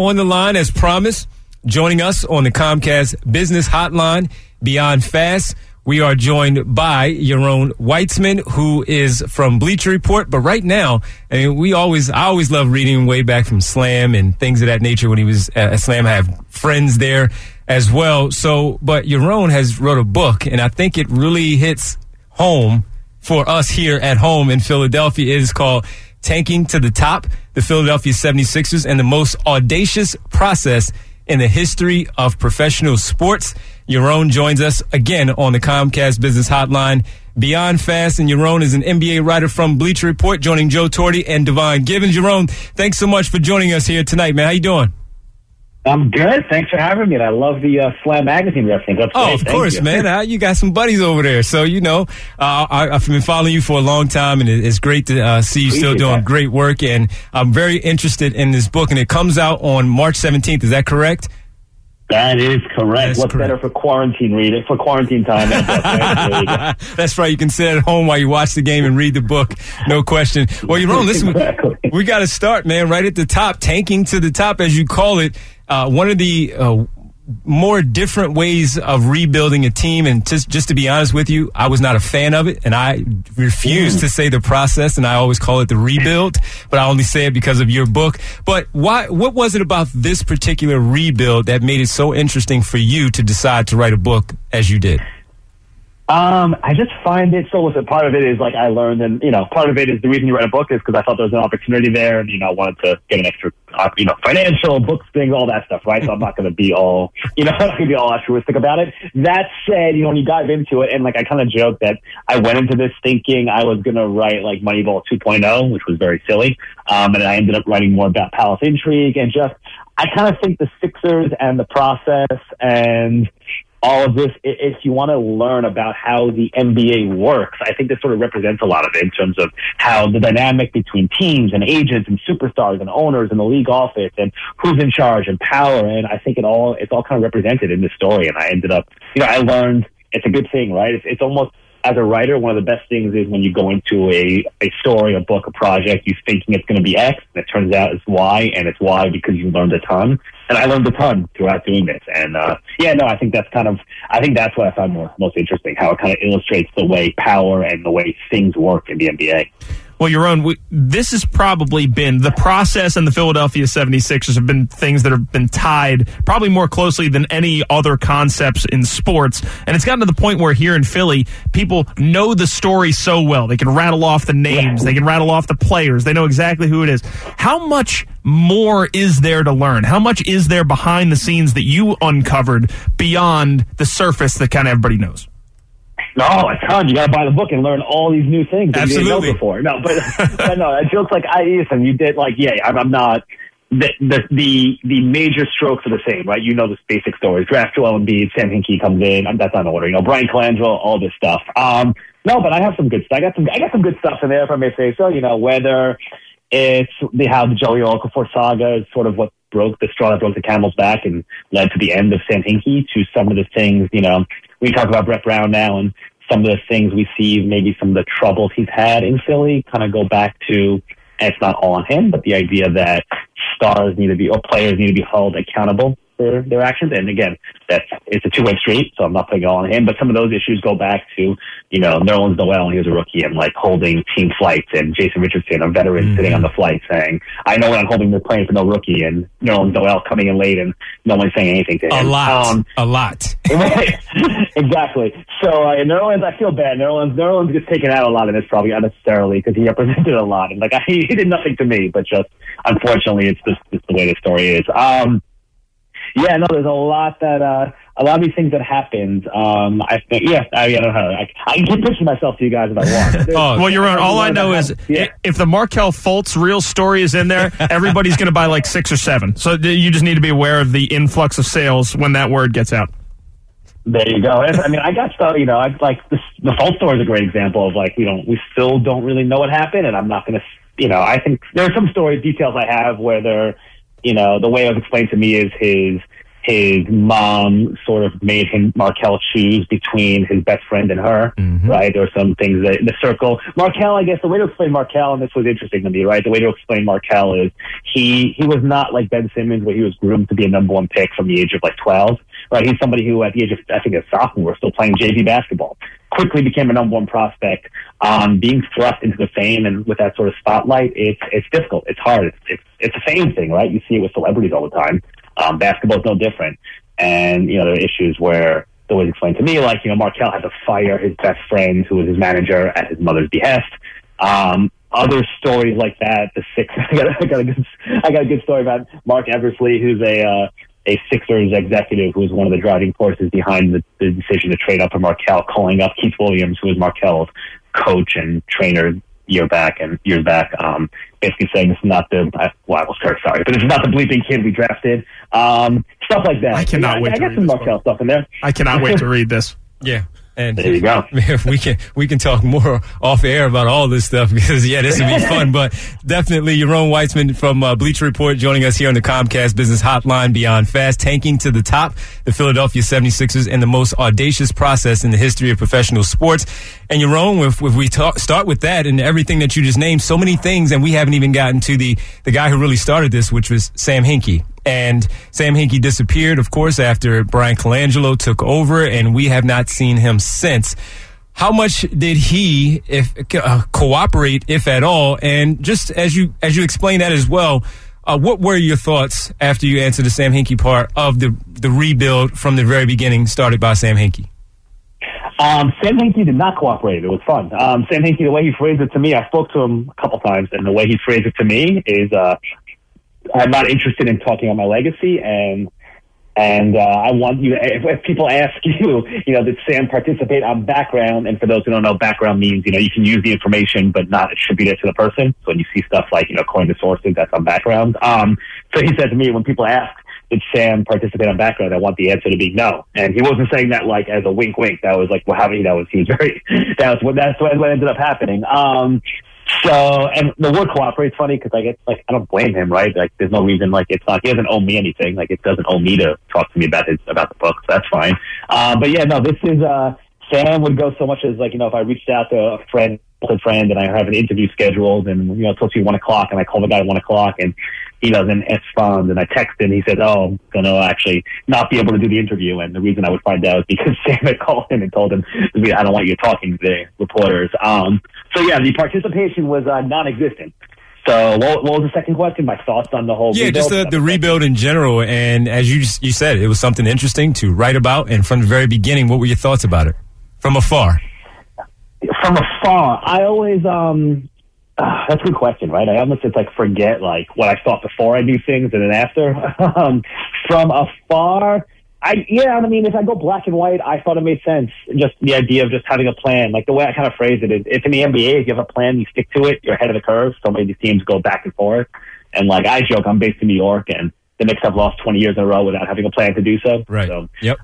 On the line, as promised, joining us on the Comcast Business Hotline, Beyond Fast, we are joined by Yaron Weitzman, who is from Bleacher Report. But right now, I mean, I always love reading him way back from Slam and things of that nature when he was at Slam. I have friends there as well. But Yaron has wrote a book, and I think it really hits home for us here at home in Philadelphia. It is called Tanking to the Top, the Philadelphia 76ers, and the most audacious process in the history of professional sports. Yaron joins us again on the Comcast Business Hotline, Beyond Fast, and Yaron is an NBA writer from Bleacher Report, joining Joe Torre and Devon Givens. Yaron, thanks so much for joining us here tonight, man. How you doing? I'm good. Thanks for having me. And I love the Slam Magazine reference. That's great. Of course, man. You got some buddies over there. So, I've been following you for a long time, and it's great to see you still doing great work. And I'm very interested in this book, and it comes out on March 17th. Is that correct? That is correct. What's better for quarantine reading, for quarantine time? Right? That's right. You can sit at home while you watch the game and read the book. No question. Well, Yaron, listen, exactly. We got to start, man, right at the top, tanking to the top, as you call it. One of the more different ways of rebuilding a team, and just to be honest with you, I was not a fan of it, and I refuse to say the process, and I always call it the rebuild, but I only say it because of your book. But what was it about this particular rebuild that made it so interesting for you to decide to write a book as you did? I just find it, so listen, part of it is like I learned, and, part of it is the reason you write a book is because I thought there was an opportunity there, and, I wanted to get an extra, financial, books, things, all that stuff, right? So I'm not going to be all, not going to be all altruistic about it. That said, when you dive into it, and like I kind of joked that I went into this thinking I was going to write like Moneyball 2.0, which was very silly. And I ended up writing more about palace intrigue and just, I kind of think the Sixers and the process and all of this, if you want to learn about how the NBA works, I think this sort of represents a lot of it in terms of how the dynamic between teams and agents and superstars and owners and the league office and who's in charge and power. And I think it's all kind of represented in this story. And I ended up, I learned it's a good thing, right? It's almost, as a writer, one of the best things is when you go into a story, a book, a project, you thinking it's going to be X, and it turns out it's Y, and it's Y because you learned a ton. And I learned a ton throughout doing this. And, I think that's what I found most interesting, how it kind of illustrates the way power and the way things work in the NBA. Well, Yaron, this has probably been the process, and the Philadelphia 76ers have been things that have been tied probably more closely than any other concepts in sports. And it's gotten to the point where here in Philly, people know the story so well. They can rattle off the names. They can rattle off the players. They know exactly who it is. How much more is there to learn? How much is there behind the scenes that you uncovered beyond the surface that kind of everybody knows? No, a ton. You got to buy the book and learn all these new things that you didn't know before. No, but no, jokes like listen, you did like, I'm not. The major strokes are the same, right? You know the basic stories. Draft Joel Embiid, Sam Hinkie comes in. That's not in order. Brian Colangelo, all this stuff. No, but I have some good stuff. I got some good stuff in there, if I may say so. Whether it's how the Joey Okafor saga is sort of what broke the straw that broke the camel's back and led to the end of Sam Hinkie, to some of the things, we talk about Brett Brown now, and some of the things we see, maybe some of the troubles he's had in Philly, kind of go back to, and it's not all on him, but the idea that players need to be held accountable for their actions. And again, it's a two-way street, so I'm not putting it all on him. But some of those issues go back to, Nerlens Noel when he was a rookie and like holding team flights, and Jason Richardson, a veteran, sitting on the flight saying, I know when I'm holding the plane for no rookie, and Nerlens Noel coming in late and no one's saying anything to him. A lot. Right. Exactly. So Nerlens, I feel bad. Nerlens gets taken out a lot, and it's probably unnecessarily because he represented a lot. And like he did nothing to me, but just unfortunately, it's just the way the story is. There's a lot of these things that happened. I think, I don't know. I can keep pitching myself to you guys if I want. Well, Yaron, all I know is if the Markelle Fultz real story is in there, everybody's going to buy like 6 or 7. So you just need to be aware of the influx of sales when that word gets out. There you go. I got stuff, the Fultz story is a great example of we still don't really know what happened, and I'm not going to, I think there are some details I have where they're, the way it was explained to me is his mom sort of made Markel choose between his best friend and her, right? There were some things that the circle. Markel, I guess the way to explain Markel, and this was interesting to me, right? The way to explain Markel is he was not like Ben Simmons, where he was groomed to be a number one pick from the age of like 12, right? He's somebody who at the age of, I think, a sophomore, still playing JV basketball, quickly became a number one prospect. Being thrust into the fame and with that sort of spotlight, it's difficult. It's hard. It's a fame thing, right? You see it with celebrities all the time. Basketball is no different. And, there are issues where, the way it's explained to me, like, Markel had to fire his best friend who was his manager at his mother's behest. Other stories like that, the Sixers, I got a good story about Mark Eversley, who's a Sixers executive who was one of the driving forces behind the decision to trade up for Markel, calling up Keith Williams, who was Markel's coach and trainer years back, basically saying this is not the this is not the bleeping kid we drafted. Stuff like that. I cannot wait. I got some Markel stuff in there. I cannot wait to read this. Yeah. And there you go. We can talk more off air about all this stuff because this would be fun. But definitely, Yaron Weitzman from Bleacher Report joining us here on the Comcast Business Hotline. Beyond Fast, tanking to the top, the Philadelphia 76ers, and the most audacious process in the history of professional sports. And Yaron, if we start with that and everything that you just named, so many things, and we haven't even gotten to the guy who really started this, which was Sam Hinkie. And Sam Hinkie disappeared, of course, after Brian Colangelo took over, and we have not seen him since. How much did he cooperate, if at all? And just as you explain that as well, what were your thoughts after you answered the Sam Hinkie part of the rebuild from the very beginning started by Sam Hinkie? Sam Hinkie did not cooperate. It was fun. Sam Hinkie, the way he phrased it to me, I spoke to him a couple times, and the way he phrased it to me is, I'm not interested in talking on my legacy, and I want you. If people ask you, did Sam participate on background? And for those who don't know, background means you can use the information but not attribute it to the person. So when you see stuff like according to sources, that's on background. So he said to me, when people ask, did Sam participate on background, I want the answer to be no. And he wasn't saying that like as a wink. That was like, that's what ended up happening. So, and the word cooperate's funny because I don't blame him, right? Like, there's no reason, he doesn't owe me anything. Like, it doesn't owe me to talk to me about the book, so that's fine. But yeah, no, this is, Sam would go so much as if I reached out to a friend, and I have an interview scheduled and, it's supposed to be 1:00 and I call the guy at 1:00 and he doesn't respond and I text him, he says, I'm going to actually not be able to do the interview. And the reason I would find out is because Sam had called him and told him, I don't want you talking to the reporters. So yeah, the participation was non-existent. So what was the second question? My thoughts on the whole rebuild? Just the rebuild in general. And as you said, it was something interesting to write about. And from the very beginning, what were your thoughts about it? From afar. From afar, I always, that's a good question, right? I almost just forget what I thought before I do things and then after. From afar, if I go black and white, I thought it made sense. Just the idea of just having a plan. Like the way I kind of phrase it is, if in the NBA, if you have a plan, you stick to it, you're ahead of the curve. So many of these teams go back and forth. And I joke, I'm based in New York and the Knicks have lost 20 years in a row without having a plan to do so. Right. So, yep.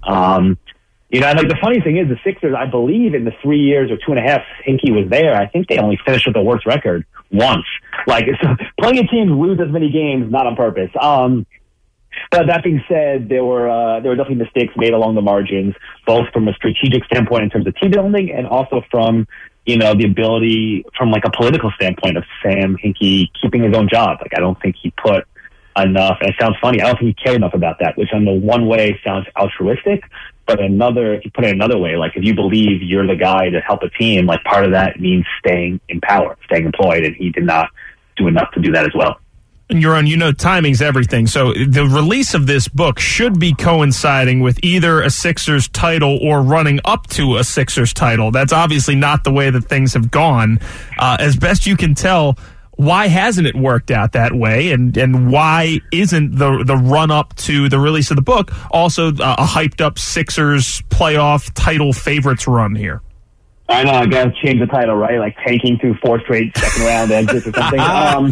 The funny thing is the Sixers, I believe in the 3 years or 2.5 Hinkie was there, I think they only finished with the worst record once. So plenty of teams lose as many games, not on purpose. But that being said, there were definitely mistakes made along the margins, both from a strategic standpoint in terms of team building and also from, the ability from a political standpoint of Sam Hinkie keeping his own job. I don't think he put enough, and it sounds funny, I don't think he cared enough about that, which on the one way sounds altruistic, but if you put it another way, if you believe you're the guy to help a team, part of that means staying in power, staying employed, and he did not do enough to do that as well. And Yaron, timing's everything. So the release of this book should be coinciding with either a Sixers title or running up to a Sixers title. That's obviously not the way that things have gone. As best you can tell, why hasn't it worked out that way? And why isn't the run up to the release of the book also a hyped up Sixers playoff title favorites run here? I know, I gotta change the title, right? Tanking through 4 straight second round exits or something.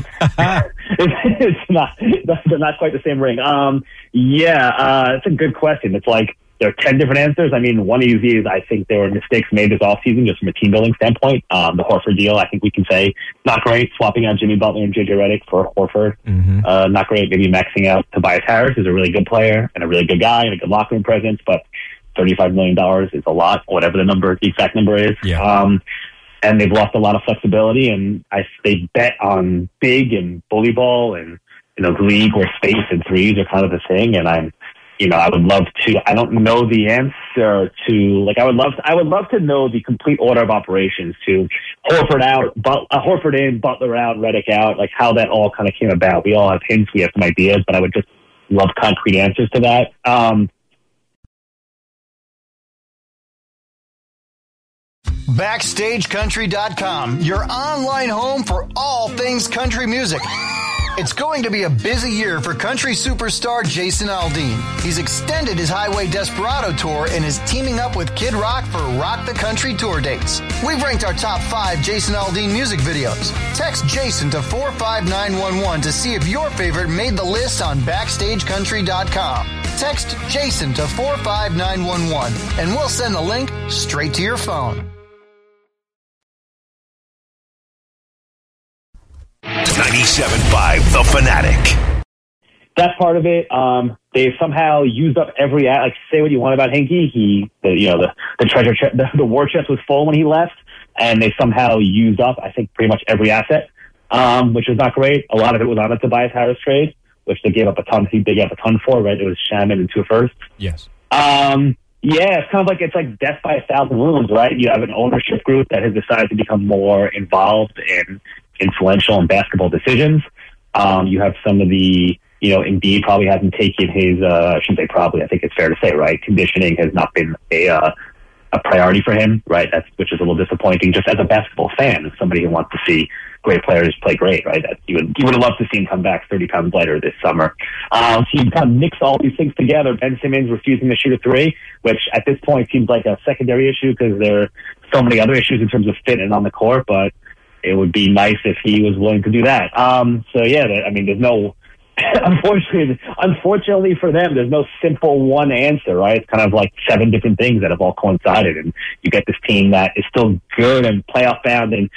It's not quite the same ring. It's a good question. It's there are 10 different answers. I mean, one easy is I think there were mistakes made this offseason just from a team building standpoint. The Horford deal, I think we can say, not great. Swapping out Jimmy Butler and JJ Redick for Horford, not great. Maybe maxing out Tobias Harris, who's a really good player and a really good guy and a good locker room presence, but $35 million is a lot, whatever the exact number is. Yeah. And they've lost a lot of flexibility, and they bet on big and bully ball and, the league where space and threes are kind of the thing. And I would love to, I don't know the answer to, I would love to know the complete order of operations to Horford out, Horford in, Butler out, Redick out, how that all kind of came about. We all have hints, we have some ideas, but I would just love concrete answers to that. BackstageCountry.com, your online home for all things country music. It's going to be a busy year for country superstar Jason Aldean. He's extended his Highway Desperado tour and is teaming up with Kid Rock for Rock the Country tour dates. We've ranked our top 5 Jason Aldean music videos. Text Jason to 45911 to see if your favorite made the list on BackstageCountry.com. Text Jason to 45911 and we'll send the link straight to your phone. 97.5 The Fanatic. That's part of it. They somehow used up every say what you want about Hinkie. The treasure chest, the war chest was full when he left, and they somehow used up, I think, pretty much every asset, which was not great. A lot of it was on a Tobias Harris trade, which they gave up a ton. They gave up a ton for, right? It was Shaman and 2 firsts. Yes. Yeah, it's like death by 1,000 wounds, right? You have an ownership group that has decided to become more involved and influential in basketball decisions. You have some of the, Embiid probably hasn't taken his, I shouldn't say probably, I think it's fair to say, right? Conditioning has not been a priority for him, right? Which is a little disappointing just as a basketball fan, as somebody who wants to see great players play great, right? You would have loved to see him come back 30 pounds lighter this summer. So you kind of mix all these things together. Ben Simmons refusing to shoot a 3, which at this point seems like a secondary issue because there are so many other issues in terms of fit and on the court, but it would be nice if he was willing to do that. There's no, unfortunately for them, there's no simple one answer, right? It's kind of like 7 different things that have all coincided, and you get this team that is still good and playoff bound, and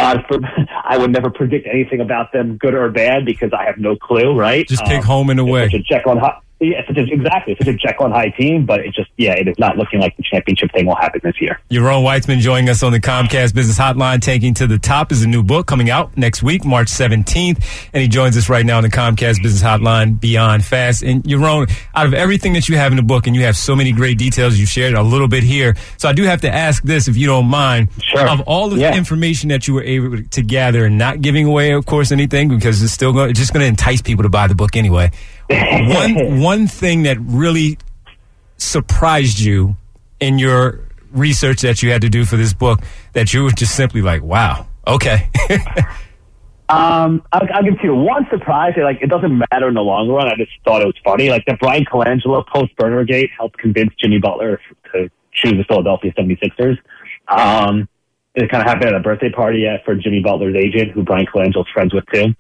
I would never predict anything about them, good or bad, because I have no clue, right? Just pick home and away. Such a Jekyll and Hyde, such a Jekyll and Hyde team, but it is not looking like the championship thing will happen this year. Yaron Weitzman joining us on the Comcast Business Hotline. Taking to the Top is a new book coming out next week, March 17th, and he joins us right now on the Comcast Business Hotline, Beyond Fast. And Yaron, out of everything that you have in the book, and you have so many great details, you shared a little bit here, so I do have to ask this, if you don't mind. Sure. Of all the information that you were able to gather, and not giving away, of course, anything, because it's just going to entice people to buy the book anyway. One thing that really surprised you in your research that you had to do for this book, that you were just simply like, wow, okay. I'll give it to you. One surprise, it doesn't matter in the long run. I just thought it was funny. The Brian Colangelo post-Burnergate helped convince Jimmy Butler to choose the Philadelphia 76ers. It kind of happened at a birthday party for Jimmy Butler's agent, who Brian Colangelo's friends with too.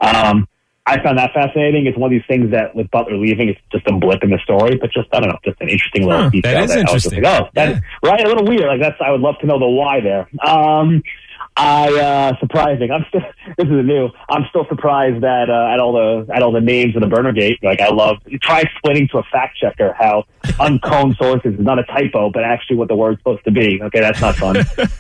I found that fascinating. It's one of these things that with Butler leaving, it's just a blip in the story, but just, I don't know, just an interesting little detail. That is interesting. Right, a little weird. I would love to know the why there. Surprising. I'm still surprised that at all the names of the Burnergate. Try explaining to a fact checker how unconed sources is not a typo, but actually what the word's supposed to be. Okay, that's not fun.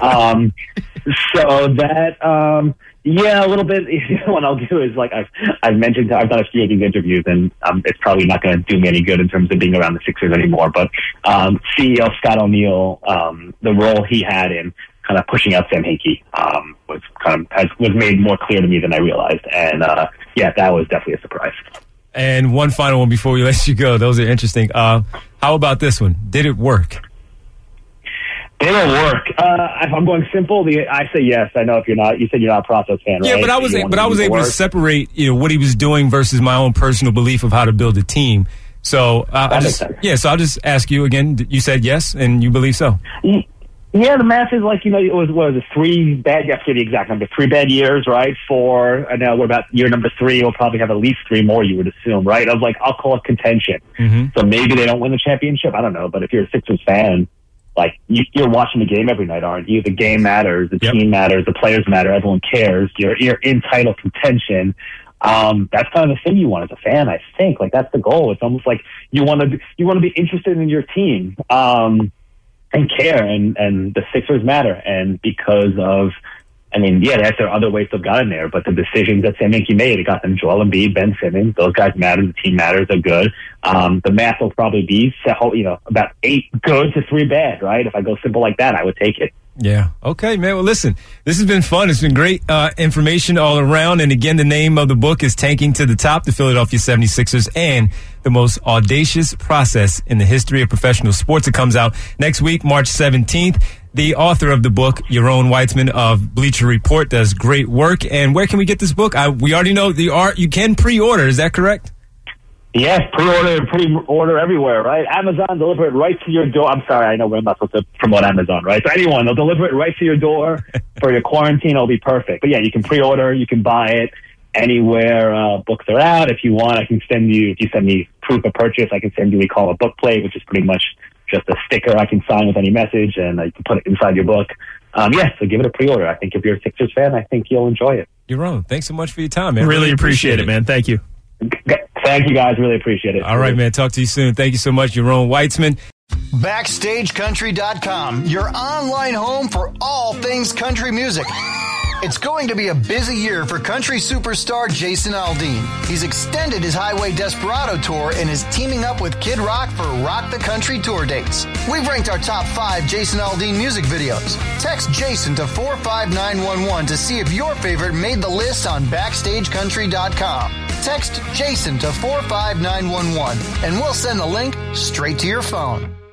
A little bit. What I'll do is I've mentioned, I've done a few of these interviews, and it's probably not going to do me any good in terms of being around the Sixers anymore. But CEO Scott O'Neill, the role he had in kind of pushing out Sam Hinkie was made more clear to me than I realized, and that was definitely a surprise. And one final one before we let you go. Those are interesting. How about this one? Did it work? Did it work? If I'm going simple, I say yes. I know if you're not. You said you're not a process fan, right? Yeah, but I was able to separate, what he was doing versus my own personal belief of how to build a team. So I'll just ask you again. You said yes, and you believe so. Yeah, the math is like, it was 3 bad, I forget the exact number, 3 bad years, right? And now we're about year number 3. We'll probably have at least 3 more, you would assume, right? I was like, I'll call it contention. Mm-hmm. So maybe they don't win the championship. I don't know. But if you're a Sixers fan, like, you're watching the game every night, aren't you? The game matters, the team matters, the players matter, everyone cares. You're in title contention. That's kind of the thing you want as a fan, I think. Like, that's the goal. It's almost like you want to be interested in your team. And care, and the Sixers matter, and because of, there are other ways to have gotten there, but the decisions that Sam Hinkie made, it got them Joel Embiid, Ben Simmons, those guys matter, the team matters, they're good. The math will probably be, about 8 good to 3 bad, right? If I go simple like that, I would take it. Yeah. Okay, man. Well, listen, this has been fun. It's been great information all around. And again, the name of the book is Tanking to the Top, the Philadelphia 76ers and the Most Audacious Process in the History of Professional Sports. It comes out next week, March 17th. The author of the book, Yaron Weitzman of Bleacher Report, does great work. And where can we get this book? We already know you can pre-order. Is that correct? Yes, pre-order everywhere, right? Amazon, deliver it right to your door. I'm sorry, I know we're not supposed to promote Amazon, right? So anyone, they'll deliver it right to your door for your quarantine. It'll be perfect. But yeah, you can pre-order, you can buy it anywhere books are out. If you want, I can send you, if you send me proof of purchase, I can send you, we call a book plate, which is pretty much just a sticker I can sign with any message, and I can put it inside your book. So give it a pre-order. I think if you're a Sixers fan, I think you'll enjoy it. Yaron, thanks so much for your time, man. Really appreciate it, man. Thank you. Thank you, guys. Really appreciate it. All right, man. Talk to you soon. Thank you so much, Yaron Weitzman. BackstageCountry.com, your online home for all things country music. It's going to be a busy year for country superstar Jason Aldean. He's extended his Highway Desperado tour and is teaming up with Kid Rock for Rock the Country tour dates. We've ranked our top 5 Jason Aldean music videos. Text Jason to 45911 to see if your favorite made the list on BackstageCountry.com. Text Jason to 45911 and we'll send the link straight to your phone.